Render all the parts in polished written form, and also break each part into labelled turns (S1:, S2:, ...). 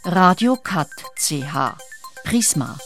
S1: Radio Cat CH Prisma.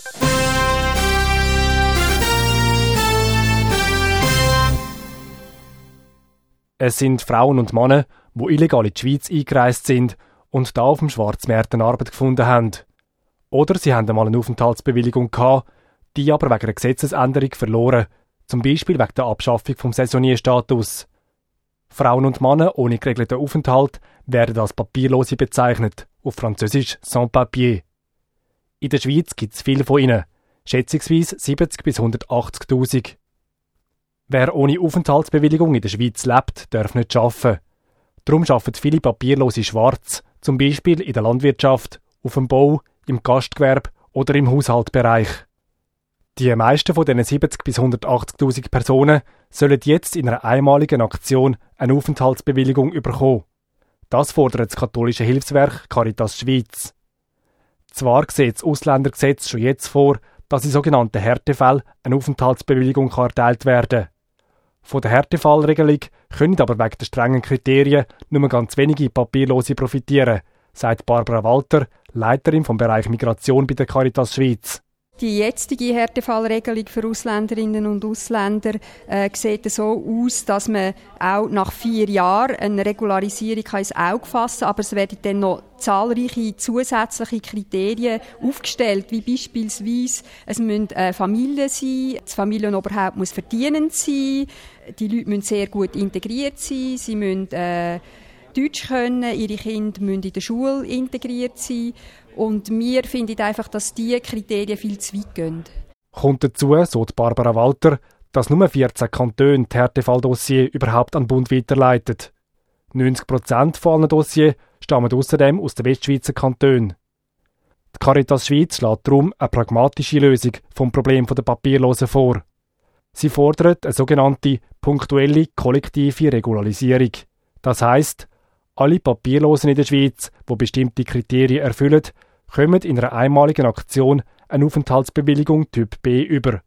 S2: Es sind Frauen und Männer, die illegal in die Schweiz eingereist sind und da auf dem Schwarzmarkt eine Arbeit gefunden haben. Oder sie haben einmal eine Aufenthaltsbewilligung gehabt, die aber wegen einer Gesetzesänderung verloren, zum Beispiel wegen der Abschaffung vom Saisonierstatus. Frauen und Männer ohne geregelten Aufenthalt werden als Papierlose bezeichnet, auf Französisch Sans-Papier. In der Schweiz gibt es viele von ihnen, schätzungsweise 70 bis 180'000. Wer ohne Aufenthaltsbewilligung in der Schweiz lebt, darf nicht arbeiten. Darum arbeiten viele Papierlose schwarz, zum Beispiel in der Landwirtschaft, auf dem Bau, im Gastgewerbe oder im Haushaltsbereich. Die meisten von diesen 70 bis 180'000 Personen sollen jetzt in einer einmaligen Aktion eine Aufenthaltsbewilligung bekommen. Das fordert das katholische Hilfswerk Caritas Schweiz. Zwar sieht das Ausländergesetz schon jetzt vor, dass in sogenannten Härtefällen eine Aufenthaltsbewilligung erteilt werden kann. Von der Härtefallregelung können aber wegen der strengen Kriterien nur ganz wenige Papierlose profitieren, sagt Barbara Walter, Leiterin vom Bereich Migration bei der Caritas Schweiz.
S3: Die jetzige Härtefallregelung für Ausländerinnen und Ausländer sieht so aus, dass man auch nach 4 Jahren eine Regularisierung ins Auge fassen kann, aber es werden dann noch zahlreiche zusätzliche Kriterien aufgestellt, wie beispielsweise, es müssen Familien sein, das Familienoberhaupt muss verdienend sein, die Leute müssen sehr gut integriert sein, sie müssen Deutsch können, ihre Kinder müssen in der Schule integriert sein. Und wir finden einfach, dass diese Kriterien viel zu weit gehen.
S2: Kommt dazu, so Barbara Walter, dass nur 14 Kantone die Härtefalldossier überhaupt an den Bund weiterleiten. 90% von allen Dossiers stammen außerdem aus den Westschweizer Kantonen. Die Caritas Schweiz schlägt darum eine pragmatische Lösung vom Problem der Papierlosen vor. Sie fordert eine sogenannte punktuelle kollektive Regularisierung. Das heisst, alle Papierlosen in der Schweiz, die bestimmte Kriterien erfüllen, kommen in einer einmaligen Aktion eine Aufenthaltsbewilligung Typ B über.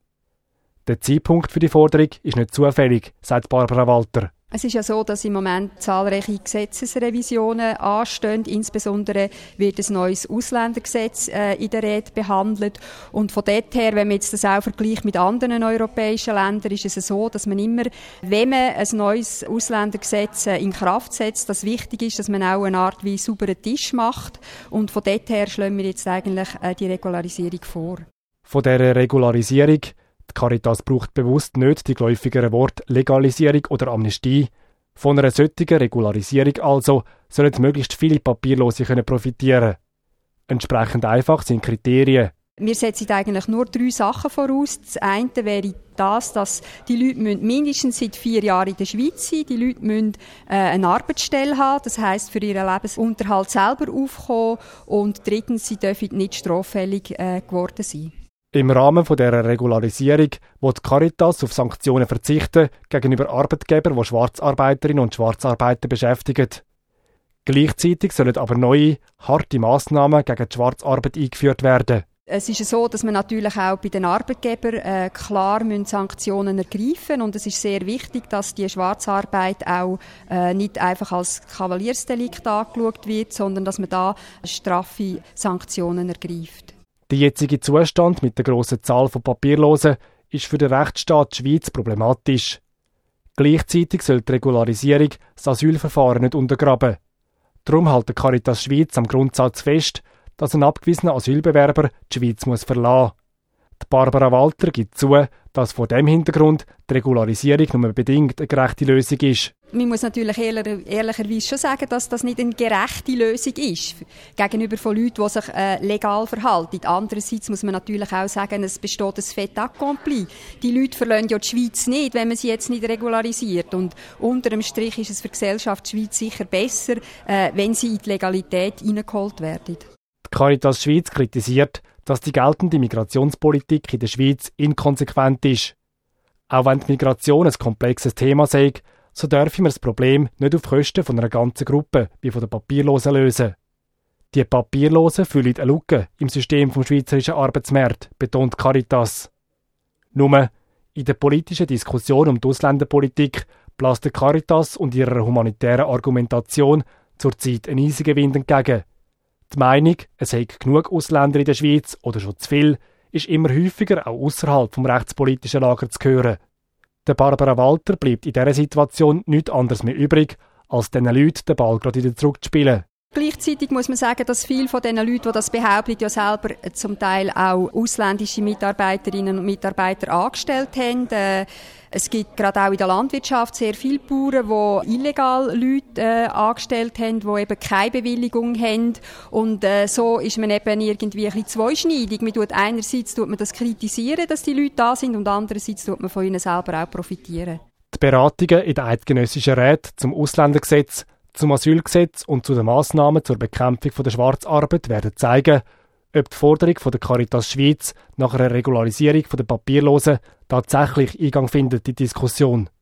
S2: Der Zeitpunkt für die Forderung ist nicht zufällig, sagt Barbara Walter.
S3: Es ist ja so, dass im Moment zahlreiche Gesetzesrevisionen anstehen. Insbesondere wird ein neues Ausländergesetz in der Rede behandelt. Und von dort her, wenn man jetzt das auch vergleicht mit anderen europäischen Ländern, ist es so, dass man immer, wenn man ein neues Ausländergesetz in Kraft setzt, dass wichtig ist, dass man auch eine Art wie sauberen Tisch macht. Und von dort her schlagen wir jetzt eigentlich die Regularisierung vor.
S2: Von dieser Regularisierung, die Caritas braucht bewusst nicht die geläufigeren Worte Legalisierung oder Amnestie. Von einer solchen Regularisierung also sollen möglichst viele Papierlose profitieren. Entsprechend einfach sind Kriterien.
S3: Wir setzen eigentlich nur 3 Sachen voraus. Das eine wäre das, dass die Leute mindestens seit 4 Jahren in der Schweiz sein. Die Leute müssen eine Arbeitsstelle haben, das heisst für ihren Lebensunterhalt selber aufkommen. Und drittens, sie dürfen nicht straffällig geworden sein.
S2: Im Rahmen dieser Regularisierung will die Caritas auf Sanktionen verzichten gegenüber Arbeitgebern, die Schwarzarbeiterinnen und Schwarzarbeiter beschäftigen. Gleichzeitig sollen aber neue, harte Massnahmen gegen die Schwarzarbeit eingeführt werden.
S3: Es ist so, dass man natürlich auch bei den Arbeitgebern klar Sanktionen ergreifen müssen. Und es ist sehr wichtig, dass die Schwarzarbeit auch nicht einfach als Kavaliersdelikt angeschaut wird, sondern dass man da straffe Sanktionen ergreift.
S2: Der jetzige Zustand mit der grossen Zahl von Papierlosen ist für den Rechtsstaat Schweiz problematisch. Gleichzeitig soll die Regularisierung das Asylverfahren nicht untergraben. Darum hält die Caritas Schweiz am Grundsatz fest, dass ein abgewiesener Asylbewerber die Schweiz verlassen muss. Die Barbara Walter gibt zu, dass vor diesem Hintergrund die Regularisierung nur bedingt eine gerechte Lösung ist.
S3: Man muss natürlich ehrlicherweise schon sagen, dass das nicht eine gerechte Lösung ist gegenüber von Leuten, die sich legal verhalten. Andererseits muss man natürlich auch sagen, es besteht ein Fait accompli. Die Leute verlassen ja die Schweiz nicht, wenn man sie jetzt nicht regularisiert. Und unter dem Strich ist es für die Gesellschaft Schweiz sicher besser, wenn sie in die Legalität hineingeholt werden.
S2: Die Caritas Schweiz kritisiert, dass die geltende Migrationspolitik in der Schweiz inkonsequent ist. Auch wenn die Migration ein komplexes Thema sei, so dürfen wir das Problem nicht auf Kosten von einer ganzen Gruppe wie von den Papierlosen lösen. Die Papierlosen füllen eine Lücke im System vom schweizerischen Arbeitsmarkt, betont Caritas. Nur in der politischen Diskussion um die Ausländerpolitik bläst der Caritas und ihrer humanitären Argumentation zurzeit einen eisigen Wind entgegen. Die Meinung, es habe genug Ausländer in der Schweiz oder schon zu viel, ist immer häufiger auch außerhalb vom rechtspolitischen Lager zu hören. Der Barbara Walter bleibt in dieser Situation nichts anderes mehr übrig, als diesen Leuten den Ball gerade wieder zurückzuspielen.
S3: Gleichzeitig muss man sagen, dass viele von den Leuten, die das behaupten, ja selber zum Teil auch ausländische Mitarbeiterinnen und Mitarbeiter angestellt haben. Es gibt gerade auch in der Landwirtschaft sehr viele Bauern, die illegal Leute angestellt haben, die eben keine Bewilligung haben. Und so ist man eben irgendwie ein bisschen zweischneidig. Einerseits tut man das kritisieren, dass die Leute da sind, und andererseits tut man von ihnen selber auch profitieren.
S2: Die Beratungen in den eidgenössischen Räten zum Ausländergesetz, zum Asylgesetz und zu den Massnahmen zur Bekämpfung der Schwarzarbeit werden zeigen, ob die Forderung von der Caritas Schweiz nach einer Regularisierung der Papierlosen tatsächlich Eingang findet in die Diskussion.